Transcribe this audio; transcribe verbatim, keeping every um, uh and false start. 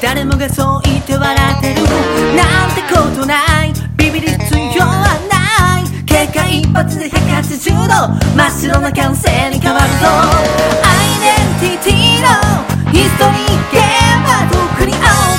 誰もがそう言って笑ってるなんてことない、ビビる必要はない、結果一発でひゃくはちじゅうど真っ白な感性に変わるぞ。アイデンティティのヒストリーゲームは特に青